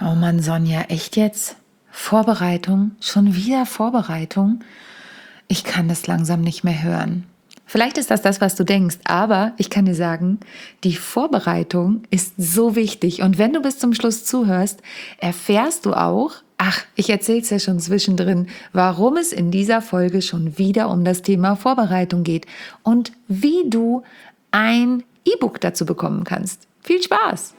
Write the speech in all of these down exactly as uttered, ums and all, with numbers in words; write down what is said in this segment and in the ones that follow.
Oh Mann, Sonja, echt jetzt? Vorbereitung? Schon wieder Vorbereitung? Ich kann das langsam nicht mehr hören. Vielleicht ist das das, was du denkst, aber ich kann dir sagen, die Vorbereitung ist so wichtig. Und wenn du bis zum Schluss zuhörst, erfährst du auch, ach, ich erzähl's ja schon zwischendrin, warum es in dieser Folge schon wieder um das Thema Vorbereitung geht und wie du ein E-Book dazu bekommen kannst. Viel Spaß!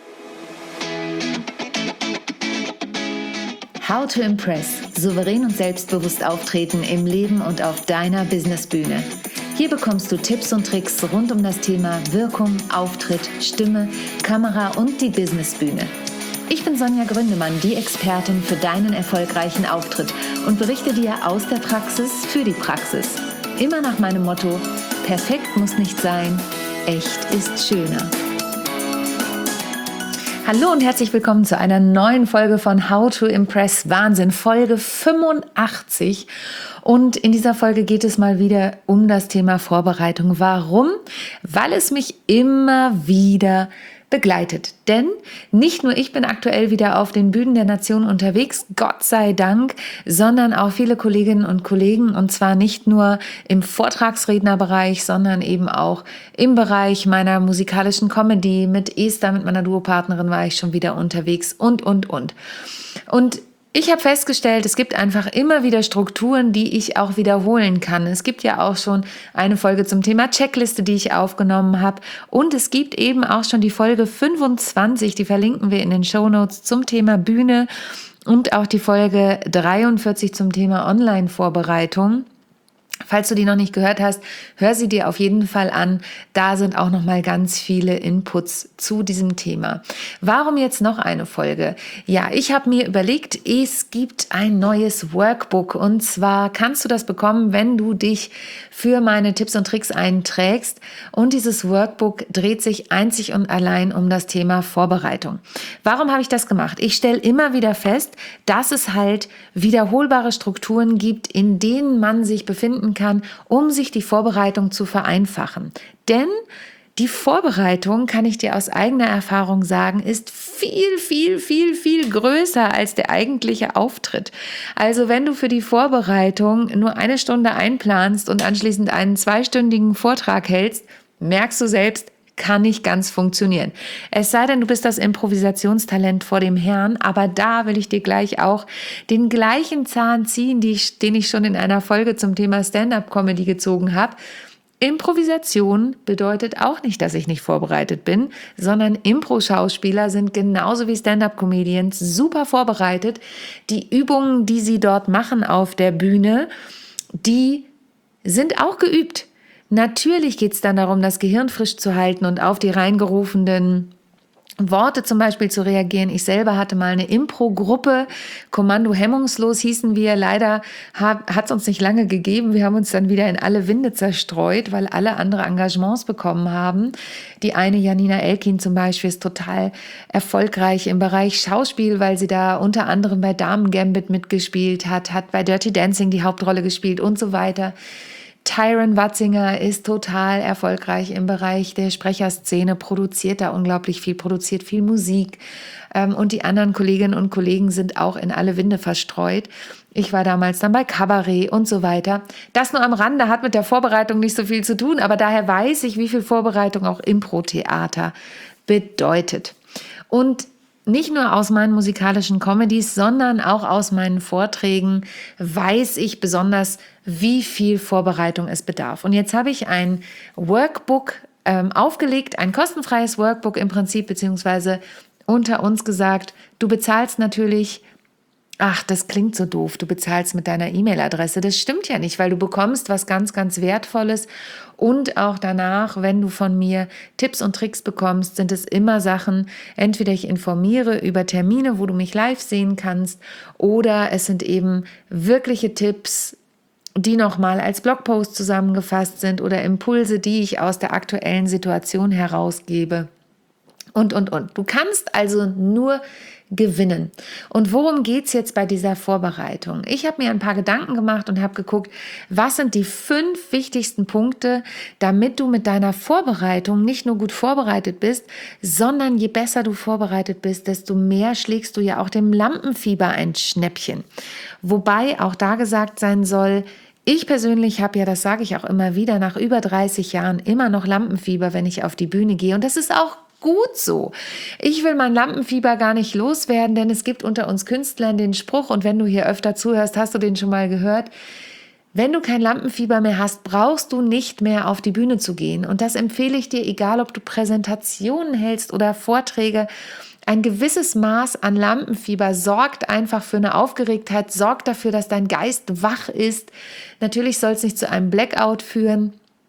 How to Impress. Souverän und selbstbewusst auftreten im Leben und auf deiner Businessbühne. Hier bekommst du Tipps und Tricks rund um das Thema Wirkung, Auftritt, Stimme, Kamera und die Businessbühne. Ich bin Sonja Gründemann, die Expertin für deinen erfolgreichen Auftritt und berichte dir aus der Praxis für die Praxis. Immer nach meinem Motto: perfekt muss nicht sein, echt ist schöner. Hallo und herzlich willkommen zu einer neuen Folge von How to Impress. Wahnsinn, Folge fünfundachtzig. Und in dieser Folge geht es mal wieder um das Thema Vorbereitung. Warum? Weil es mich immer wieder begleitet. Denn nicht nur ich bin aktuell wieder auf den Bühnen der Nation unterwegs, Gott sei Dank, sondern auch viele Kolleginnen und Kollegen, und zwar nicht nur im Vortragsrednerbereich, sondern eben auch im Bereich meiner musikalischen Comedy. Mit Esther, mit meiner Duopartnerin, war ich schon wieder unterwegs und, und, und. Und ich habe festgestellt, es gibt einfach immer wieder Strukturen, die ich auch wiederholen kann. Es gibt ja auch schon eine Folge zum Thema Checkliste, die ich aufgenommen habe. Und es gibt eben auch schon die Folge fünfundzwanzig, die verlinken wir in den Shownotes, zum Thema Bühne, und auch die Folge dreiundvierzig zum Thema Online-Vorbereitung. Falls du die noch nicht gehört hast, hör sie dir auf jeden Fall an. Da sind auch noch mal ganz viele Inputs zu diesem Thema. Warum jetzt noch eine Folge? Ja, ich habe mir überlegt, es gibt ein neues Workbook, und zwar kannst du das bekommen, wenn du dich für meine Tipps und Tricks einträgst. Und dieses Workbook dreht sich einzig und allein um das Thema Vorbereitung. Warum habe ich das gemacht? Ich stelle immer wieder fest, dass es halt wiederholbare Strukturen gibt, in denen man sich befinden kann, um sich die Vorbereitung zu vereinfachen. Denn die Vorbereitung, kann ich dir aus eigener Erfahrung sagen, ist viel, viel, viel, viel größer als der eigentliche Auftritt. Also wenn du für die Vorbereitung nur eine Stunde einplanst und anschließend einen zweistündigen Vortrag hältst, merkst du selbst, kann nicht ganz funktionieren. Es sei denn, du bist das Improvisationstalent vor dem Herrn, aber da will ich dir gleich auch den gleichen Zahn ziehen, die ich, den ich schon in einer Folge zum Thema Stand-up-Comedy gezogen habe. Improvisation bedeutet auch nicht, dass ich nicht vorbereitet bin, sondern Impro-Schauspieler sind genauso wie Stand-up-Comedians super vorbereitet. Die Übungen, die sie dort machen auf der Bühne, die sind auch geübt. Natürlich geht es dann darum, das Gehirn frisch zu halten und auf die reingerufenen Worte zum Beispiel zu reagieren. Ich selber hatte mal eine Impro-Gruppe, Kommando hemmungslos hießen wir. Leider hat es uns nicht lange gegeben. Wir haben uns dann wieder in alle Winde zerstreut, weil alle andere Engagements bekommen haben. Die eine, Janina Elkin zum Beispiel, ist total erfolgreich im Bereich Schauspiel, weil sie da unter anderem bei Damen Gambit mitgespielt hat, hat bei Dirty Dancing die Hauptrolle gespielt und so weiter. Tyron Watzinger ist total erfolgreich im Bereich der Sprecherszene, produziert da unglaublich viel, produziert viel Musik. Und die anderen Kolleginnen und Kollegen sind auch in alle Winde verstreut. Ich war damals dann bei Kabarett und so weiter. Das nur am Rande, hat mit der Vorbereitung nicht so viel zu tun, aber daher weiß ich, wie viel Vorbereitung auch Impro-Theater bedeutet. Und nicht nur aus meinen musikalischen Comedies, sondern auch aus meinen Vorträgen weiß ich besonders, wie viel Vorbereitung es bedarf. Und jetzt habe ich ein Workbook ähm, aufgelegt, ein kostenfreies Workbook im Prinzip, beziehungsweise unter uns gesagt, du bezahlst natürlich. Ach, das klingt so doof, du bezahlst mit deiner E-Mail-Adresse. Das stimmt ja nicht, weil du bekommst was ganz, ganz Wertvolles. Und auch danach, wenn du von mir Tipps und Tricks bekommst, sind es immer Sachen, entweder ich informiere über Termine, wo du mich live sehen kannst, oder es sind eben wirkliche Tipps, die nochmal als Blogpost zusammengefasst sind, oder Impulse, die ich aus der aktuellen Situation herausgebe. Und, und, und. Du kannst also nur gewinnen. Und worum geht es jetzt bei dieser Vorbereitung? Ich habe mir ein paar Gedanken gemacht und habe geguckt, was sind die fünf wichtigsten Punkte, damit du mit deiner Vorbereitung nicht nur gut vorbereitet bist, sondern je besser du vorbereitet bist, desto mehr schlägst du ja auch dem Lampenfieber ein Schnäppchen. Wobei auch da gesagt sein soll, ich persönlich habe ja, das sage ich auch immer wieder, nach über dreißig Jahren immer noch Lampenfieber, wenn ich auf die Bühne gehe. Und das ist auch gut so. Ich will mein Lampenfieber gar nicht loswerden, denn es gibt unter uns Künstlern den Spruch, und wenn du hier öfter zuhörst, hast du den schon mal gehört: Wenn du kein Lampenfieber mehr hast, brauchst du nicht mehr auf die Bühne zu gehen. Und das empfehle ich dir, egal ob du Präsentationen hältst oder Vorträge. Ein gewisses Maß an Lampenfieber sorgt einfach für eine Aufgeregtheit, sorgt dafür, dass dein Geist wach ist. Natürlich soll es nicht zu einem Blackout führen.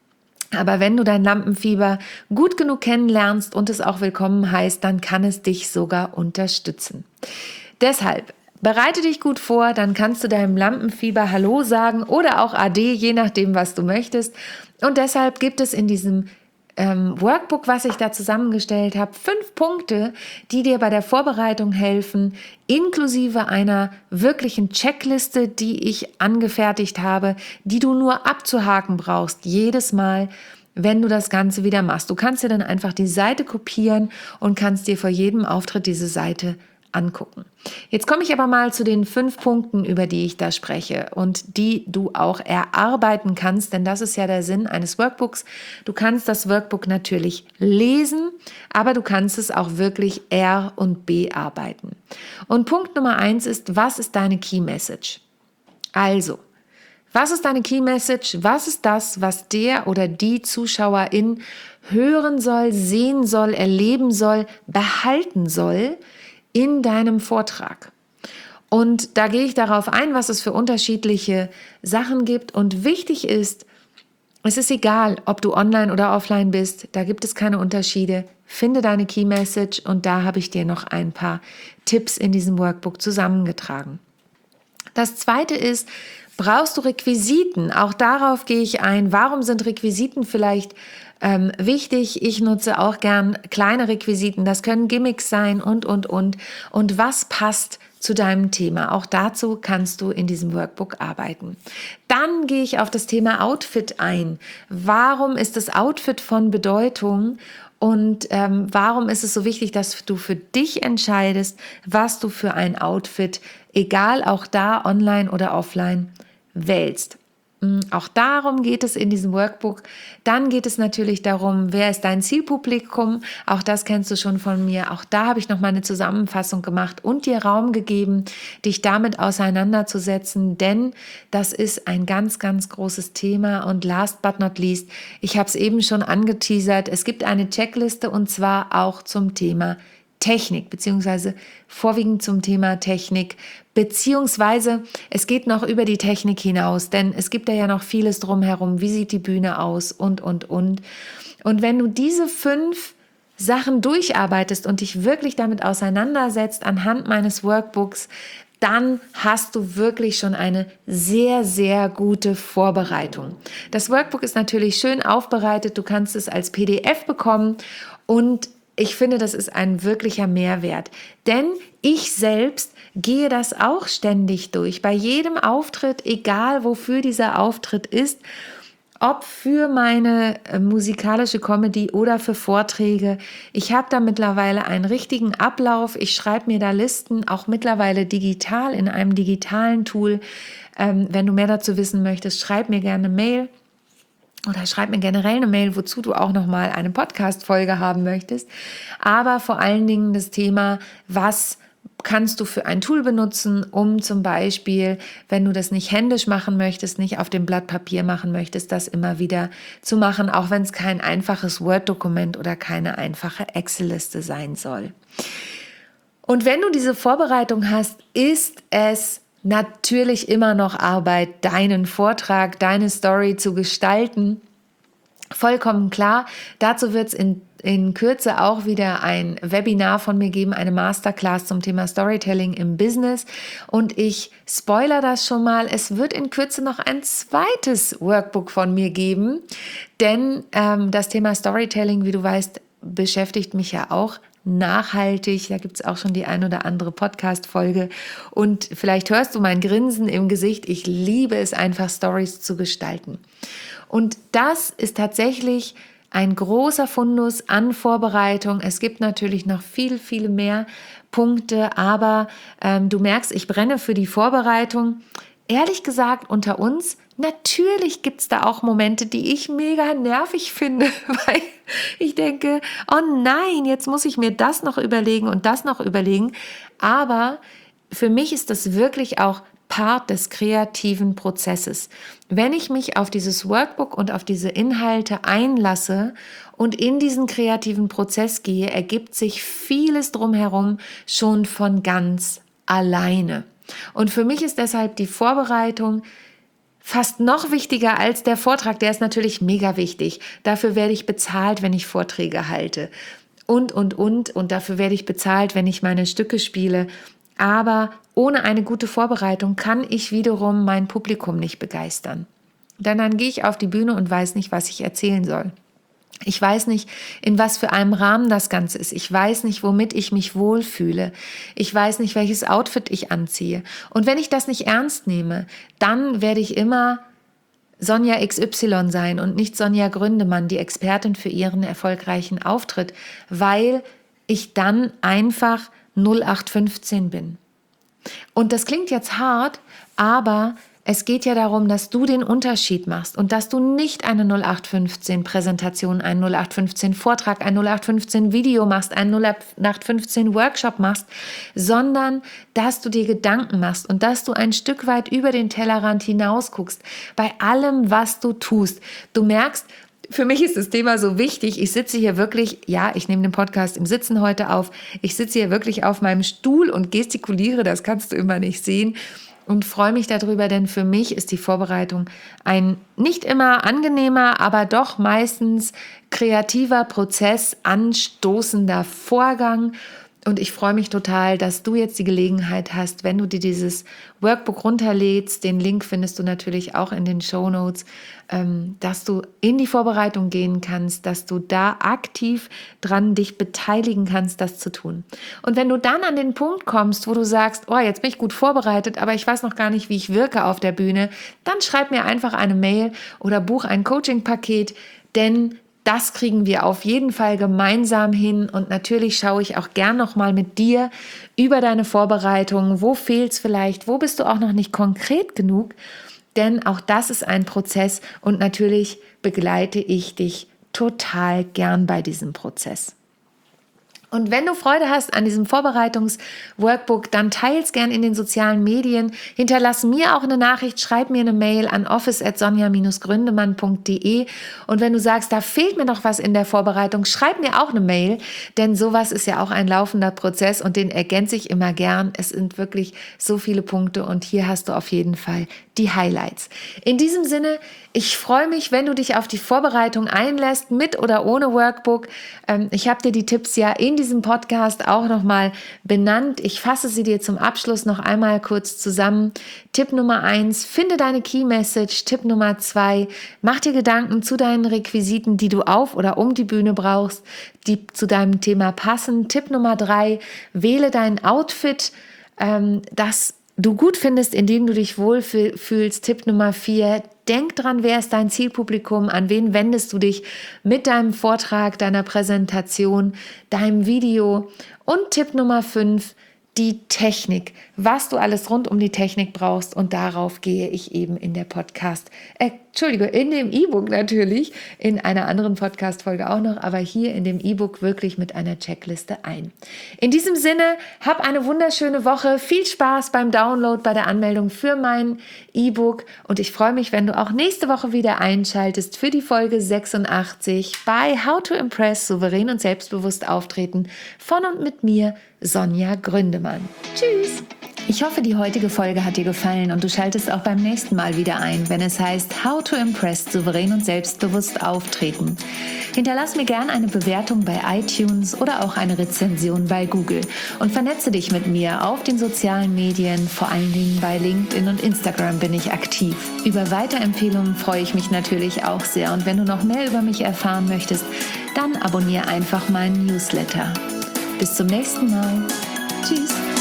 Aber wenn du dein Lampenfieber gut genug kennenlernst und es auch willkommen heißt, dann kann es dich sogar unterstützen. Deshalb bereite dich gut vor, dann kannst du deinem Lampenfieber Hallo sagen oder auch Ade, je nachdem, was du möchtest. Und deshalb gibt es in diesem ähm, Workbook, was ich da zusammengestellt habe, fünf Punkte, die dir bei der Vorbereitung helfen, inklusive einer wirklichen Checkliste, die ich angefertigt habe, die du nur abzuhaken brauchst, jedes Mal, wenn du das Ganze wieder machst. Du kannst dir dann einfach die Seite kopieren und kannst dir vor jedem Auftritt diese Seite angucken. Jetzt komme ich aber mal zu den fünf Punkten, über die ich da spreche und die du auch erarbeiten kannst, denn das ist ja der Sinn eines Workbooks. Du kannst das Workbook natürlich lesen, aber du kannst es auch wirklich er- und bearbeiten. Und Punkt Nummer eins ist, was ist deine Key Message? Also, was ist deine Key Message? Was ist das, was der oder die Zuschauerin hören soll, sehen soll, erleben soll, behalten soll in deinem Vortrag? Und da gehe ich darauf ein, was es für unterschiedliche Sachen gibt. Und wichtig ist, es ist egal, ob du online oder offline bist, da gibt es keine Unterschiede. Finde deine Key Message und da habe ich dir noch ein paar Tipps in diesem Workbook zusammengetragen. Das zweite ist, brauchst du Requisiten? Auch darauf gehe ich ein. Warum sind Requisiten vielleicht ähm, wichtig? Ich nutze auch gern kleine Requisiten. Das können Gimmicks sein und, und, und. Und was passt zu deinem Thema? Auch dazu kannst du in diesem Workbook arbeiten. Dann gehe ich auf das Thema Outfit ein. Warum ist das Outfit von Bedeutung? Und ähm, warum ist es so wichtig, dass du für dich entscheidest, was du für ein Outfit, egal auch da online oder offline, wählst? Auch darum geht es in diesem Workbook. Dann geht es natürlich darum, wer ist dein Zielpublikum? Auch das kennst du schon von mir. Auch da habe ich noch mal eine Zusammenfassung gemacht und dir Raum gegeben, dich damit auseinanderzusetzen, denn das ist ein ganz, ganz großes Thema. Und last but not least, ich habe es eben schon angeteasert, es gibt eine Checkliste und zwar auch zum Thema Technik, beziehungsweise vorwiegend zum Thema Technik, beziehungsweise es geht noch über die Technik hinaus, denn es gibt da ja noch vieles drumherum. Wie sieht die Bühne aus und, und, und. Und wenn du diese fünf Sachen durcharbeitest und dich wirklich damit auseinandersetzt anhand meines Workbooks, dann hast du wirklich schon eine sehr, sehr gute Vorbereitung. Das Workbook ist natürlich schön aufbereitet, du kannst es als P D F bekommen und ich finde, das ist ein wirklicher Mehrwert, denn ich selbst gehe das auch ständig durch. Bei jedem Auftritt, egal wofür dieser Auftritt ist, ob für meine äh, musikalische Comedy oder für Vorträge. Ich habe da mittlerweile einen richtigen Ablauf. Ich schreibe mir da Listen, auch mittlerweile digital in einem digitalen Tool. Ähm, wenn du mehr dazu wissen möchtest, schreib mir gerne eine Mail. Oder schreib mir generell eine Mail, wozu du auch nochmal eine Podcast-Folge haben möchtest. Aber vor allen Dingen das Thema, was kannst du für ein Tool benutzen, um zum Beispiel, wenn du das nicht händisch machen möchtest, nicht auf dem Blatt Papier machen möchtest, das immer wieder zu machen, auch wenn es kein einfaches Word-Dokument oder keine einfache Excel-Liste sein soll. Und wenn du diese Vorbereitung hast, ist es natürlich immer noch Arbeit, deinen Vortrag, deine Story zu gestalten. Vollkommen klar. Dazu wird es in, in Kürze auch wieder ein Webinar von mir geben, eine Masterclass zum Thema Storytelling im Business. Und ich spoiler das schon mal, es wird in Kürze noch ein zweites Workbook von mir geben, denn ähm, das Thema Storytelling, wie du weißt, beschäftigt mich ja auch nachhaltig. Da gibt es auch schon die ein oder andere Podcast-Folge. Und vielleicht hörst du mein Grinsen im Gesicht. Ich liebe es einfach, Stories zu gestalten. Und das ist tatsächlich ein großer Fundus an Vorbereitung. Es gibt natürlich noch viel, viel mehr Punkte, aber ähm, du merkst, ich brenne für die Vorbereitung. Ehrlich gesagt, unter uns, natürlich gibt es da auch Momente, die ich mega nervig finde, weil ich denke, oh nein, jetzt muss ich mir das noch überlegen und das noch überlegen. Aber für mich ist das wirklich auch Part des kreativen Prozesses. Wenn ich mich auf dieses Workbook und auf diese Inhalte einlasse und in diesen kreativen Prozess gehe, ergibt sich vieles drumherum schon von ganz alleine. Und für mich ist deshalb die Vorbereitung fast noch wichtiger als der Vortrag. Der ist natürlich mega wichtig. Dafür werde ich bezahlt, wenn ich Vorträge halte. Und, und, und. Und dafür werde ich bezahlt, wenn ich meine Stücke spiele. Aber ohne eine gute Vorbereitung kann ich wiederum mein Publikum nicht begeistern. Denn dann gehe ich auf die Bühne und weiß nicht, was ich erzählen soll. Ich weiß nicht, in was für einem Rahmen das Ganze ist. Ich weiß nicht, womit ich mich wohlfühle. Ich weiß nicht, welches Outfit ich anziehe. Und wenn ich das nicht ernst nehme, dann werde ich immer Sonja X Y sein und nicht Sonja Gründemann, die Expertin für ihren erfolgreichen Auftritt, weil ich dann einfach null acht fünfzehn bin. Und das klingt jetzt hart, aber es geht ja darum, dass du den Unterschied machst und dass du nicht eine null acht fünfzehn Präsentation, einen null acht fünfzehn Vortrag, ein null acht fünfzehn Video machst, einen null acht fünfzehn Workshop machst, sondern dass du dir Gedanken machst und dass du ein Stück weit über den Tellerrand hinaus guckst bei allem, was du tust. Du merkst, für mich ist das Thema so wichtig. Ich sitze hier wirklich, ja, ich nehme den Podcast im Sitzen heute auf. Ich sitze hier wirklich auf meinem Stuhl und gestikuliere, das kannst du immer nicht sehen. Und freue mich darüber, denn für mich ist die Vorbereitung ein nicht immer angenehmer, aber doch meistens kreativer Prozess, anstoßender Vorgang. Und ich freue mich total, dass du jetzt die Gelegenheit hast, wenn du dir dieses Workbook runterlädst, den Link findest du natürlich auch in den Shownotes, ähm, dass du in die Vorbereitung gehen kannst, dass du da aktiv dran dich beteiligen kannst, das zu tun. Und wenn du dann an den Punkt kommst, wo du sagst, oh, jetzt bin ich gut vorbereitet, aber ich weiß noch gar nicht, wie ich wirke auf der Bühne, dann schreib mir einfach eine Mail oder buch ein Coaching-Paket, denn das kriegen wir auf jeden Fall gemeinsam hin und natürlich schaue ich auch gern nochmal mit dir über deine Vorbereitung. Wo fehlt's vielleicht? Wo bist du auch noch nicht konkret genug? Denn auch das ist ein Prozess und natürlich begleite ich dich total gern bei diesem Prozess. Und wenn du Freude hast an diesem Vorbereitungs-Workbook, dann teils gern in den sozialen Medien. Hinterlass mir auch eine Nachricht, schreib mir eine Mail an office at sonja gründemann punkt de. Und wenn du sagst, da fehlt mir noch was in der Vorbereitung, schreib mir auch eine Mail, denn sowas ist ja auch ein laufender Prozess und den ergänze ich immer gern. Es sind wirklich so viele Punkte und hier hast du auf jeden Fall die Highlights. In diesem Sinne, ich freue mich, wenn du dich auf die Vorbereitung einlässt, mit oder ohne Workbook. Ich habe dir die Tipps ja in diesem Podcast auch nochmal benannt. Ich fasse sie dir zum Abschluss noch einmal kurz zusammen. Tipp Nummer eins, finde deine Key Message. Tipp Nummer zwei, mach dir Gedanken zu deinen Requisiten, die du auf oder um die Bühne brauchst, die zu deinem Thema passen. Tipp Nummer drei, wähle dein Outfit, das du gut findest, indem du dich wohlfühlst. Tipp Nummer vier, denk dran, wer ist dein Zielpublikum, an wen wendest du dich mit deinem Vortrag, deiner Präsentation, deinem Video. Und Tipp Nummer fünf, die Technik, was du alles rund um die Technik brauchst und darauf gehe ich eben in der Podcast, äh, Entschuldigung, in dem E-Book natürlich, in einer anderen Podcast-Folge auch noch, aber hier in dem E-Book wirklich mit einer Checkliste ein. In diesem Sinne, hab eine wunderschöne Woche, viel Spaß beim Download, bei der Anmeldung für mein E-Book und ich freue mich, wenn du auch nächste Woche wieder einschaltest für die Folge sechsundachtzig bei How to Impress, souverän und selbstbewusst auftreten von und mit mir, Sonja Gründemann. Tschüss! Ich hoffe, die heutige Folge hat dir gefallen und du schaltest auch beim nächsten Mal wieder ein, wenn es heißt How to Impress, souverän und selbstbewusst auftreten. Hinterlass mir gerne eine Bewertung bei iTunes oder auch eine Rezension bei Google und vernetze dich mit mir auf den sozialen Medien, vor allen Dingen bei LinkedIn und Instagram bin ich aktiv. Über Weiterempfehlungen freue ich mich natürlich auch sehr und wenn du noch mehr über mich erfahren möchtest, dann abonniere einfach meinen Newsletter. Bis zum nächsten Mal. Tschüss.